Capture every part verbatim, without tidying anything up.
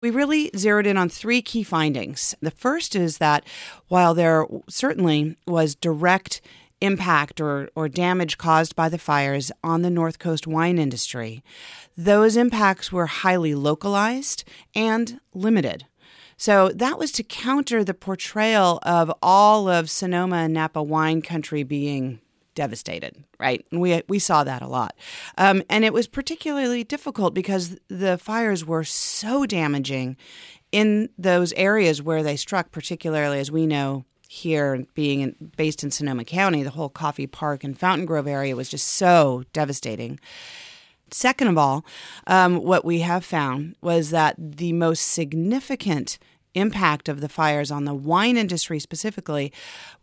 We really zeroed in on three key findings. The first is that while there certainly was direct impact or, or damage caused by the fires on the North Coast wine industry, those impacts were highly localized and limited. So that was to counter the portrayal of all of Sonoma and Napa wine country being devastated, right? And we we saw that a lot. Um, and it was particularly difficult because the fires were so damaging in those areas where they struck, particularly as we know here, being in, based in Sonoma County, the whole Coffey Park and Fountain Grove area was just so devastating. Second of all, um, what we have found was that the most significant impact of the fires on the wine industry specifically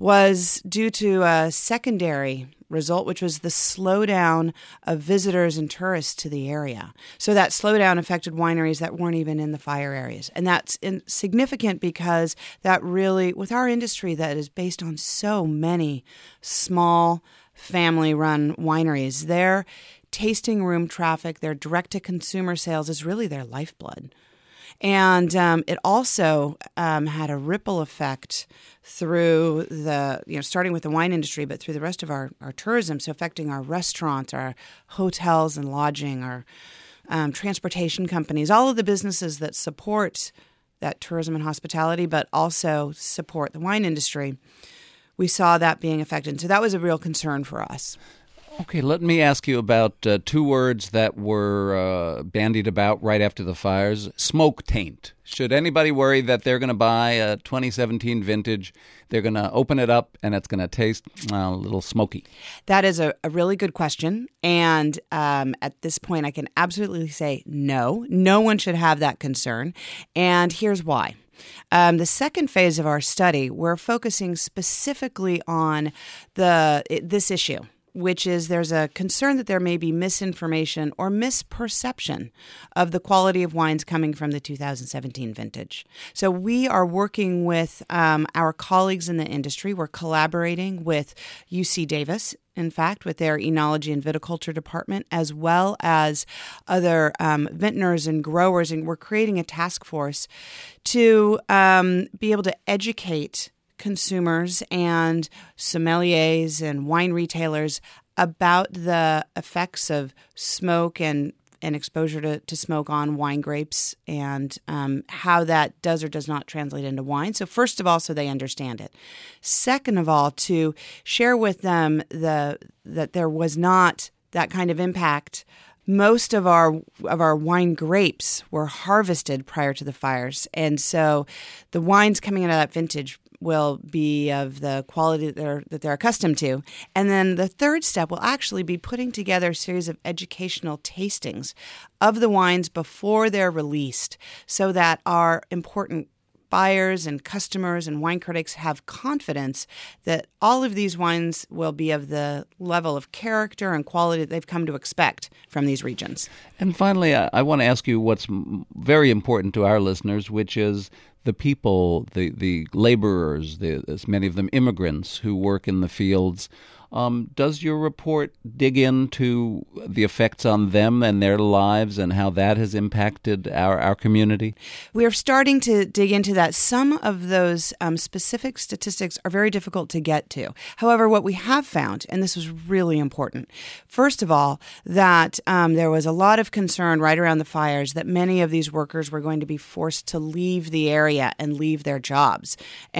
was due to a secondary result, which was the slowdown of visitors and tourists to the area. So that slowdown affected wineries that weren't even in the fire areas. And that's in, significant because that really, with our industry that is based on so many small family-run wineries, their tasting room traffic, their direct-to-consumer sales is really their lifeblood. And um, it also um, had a ripple effect through the, you know, starting with the wine industry, but through the rest of our, our tourism, so affecting our restaurants, our hotels and lodging, our um, transportation companies, all of the businesses that support that tourism and hospitality, but also support the wine industry. We saw that being affected. So that was a real concern for us. Okay, let me ask you about uh, two words that were uh, bandied about right after the fires. Smoke taint. Should anybody worry that they're going to buy a twenty seventeen vintage, they're going to open it up, and it's going to taste uh, a little smoky? That is a, a really good question. And um, at this point, I can absolutely say no. No one should have that concern. And here's why. Um, the second phase of our study, we're focusing specifically on the this issue, which is there's a concern that there may be misinformation or misperception of the quality of wines coming from the two thousand seventeen vintage. So we are working with um, our colleagues in the industry. We're collaborating with U C Davis, in fact, with their enology and viticulture department, as well as other um, vintners and growers. And we're creating a task force to um, be able to educate consumers and sommeliers and wine retailers about the effects of smoke and, and exposure to, to smoke on wine grapes and um, how that does or does not translate into wine. So first of all, so they understand it. Second of all, to share with them the that there was not that kind of impact. Most of our of our wine grapes were harvested prior to the fires, and so the wines coming out of that vintage will be of the quality that they're, that they're accustomed to. And then the third step will actually be putting together a series of educational tastings of the wines before they're released so that our important buyers and customers and wine critics have confidence that all of these wines will be of the level of character and quality that they've come to expect from these regions. And finally, I, I want to ask you what's m- very important to our listeners, which is the people, the, the laborers, the, as many of them immigrants who work in the fields. Um, does your report dig into the effects on them and their lives and how that has impacted our, our community? We are starting to dig into that. Some of those um, specific statistics are very difficult to get to. However, what we have found, and this was really important, first of all, that um, there was a lot of concern right around the fires that many of these workers were going to be forced to leave the area and leave their jobs.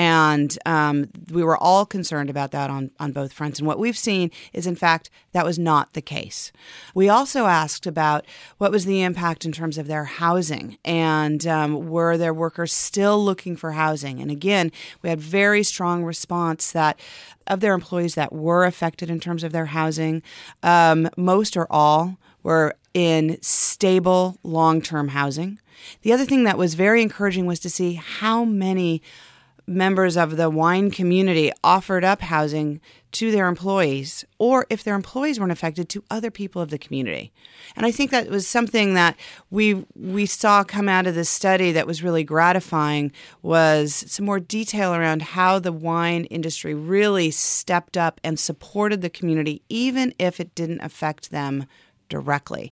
And um, we were all concerned about that on, on both fronts. And what we've seen is, in fact, that was not the case. We also asked about what was the impact in terms of their housing, and um, were their workers still looking for housing? And again, we had very strong response that of their employees that were affected in terms of their housing, um, most or all were in stable long-term housing. The other thing that was very encouraging was to see how many members of the wine community offered up housing to their employees, or if their employees weren't affected, to other people of the community. And I think that was something that we we saw come out of this study that was really gratifying, was some more detail around how the wine industry really stepped up and supported the community, even if it didn't affect them directly.